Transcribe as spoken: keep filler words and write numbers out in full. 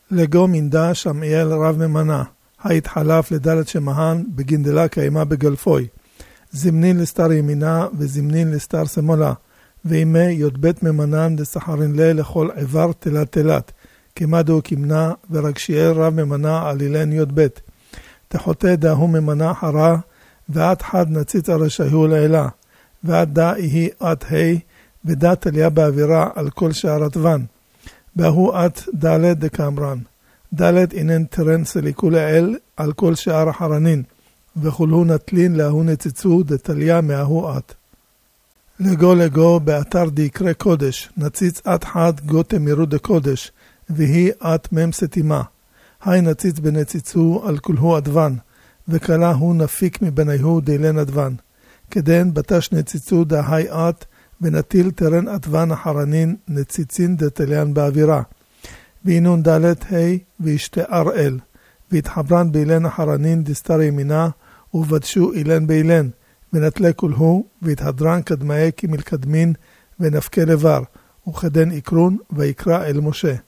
לגו מינדה שמעיאל רב ממנה, ההתחלף לדלת שמהן בגינדלה קיימה בגלפוי, זמנין לסתר ימינה וזמנין לסתר שמאלה, ואימי י"ב ממנן לסחרין לה לכל עבר תלת תלת, כמדו כמנה ורגשיאל רב ממנה על אילן י"ב. תחותי דהו ממנה חרה, ועד חד נציץ הרשאיהו לעילה, ועד דה יהי עד ה' ודה תליה באווירה על כל שער עטוון. בהוא עד דלת דקאמרן. דלת אינן תרן סליקו לאל על כל שער החרנין, וכולהו נטלין להוא נציצו דתליה מההו עד. לגו לגו באתר דיקרא קודש, נציץ עד חד גו תמירו דקודש, והיא עד מם סתימה. היי נציץ בנציצו על כולהו עדוון, וכלה הוא נפיק מבניהו דילן עדוון. כדן בתש נציצו דהי עד, ונטיל תרן עדוון החרנין נציצין דתליין באווירה. ואינון דלת ה' וישתער אל, והתחברן באילן החרנין דסתר ימינה, ובדשו אילן באילן, ונטלה כולהו, והתהדרן קדמאי כמלקדמין, ונפקה לבר, וכדן יקרון ויקרא אל משה.